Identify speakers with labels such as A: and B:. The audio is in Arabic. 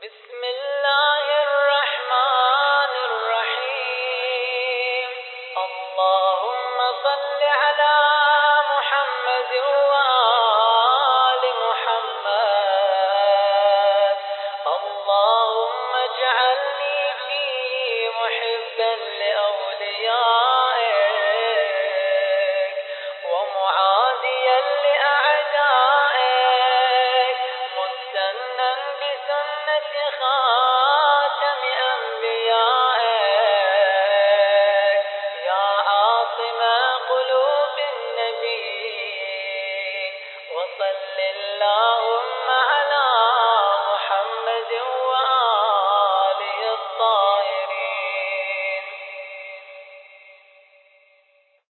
A: بسم الله الرحمن الرحيم. اللهم صل على محمد وآل محمد. اللهم اجعلني فيه محبا لأوليائك ومعاديا لأعدائك مستنا بسنة خاتم أنبيائك يا عاصم قلوب النبي. وصل اللهم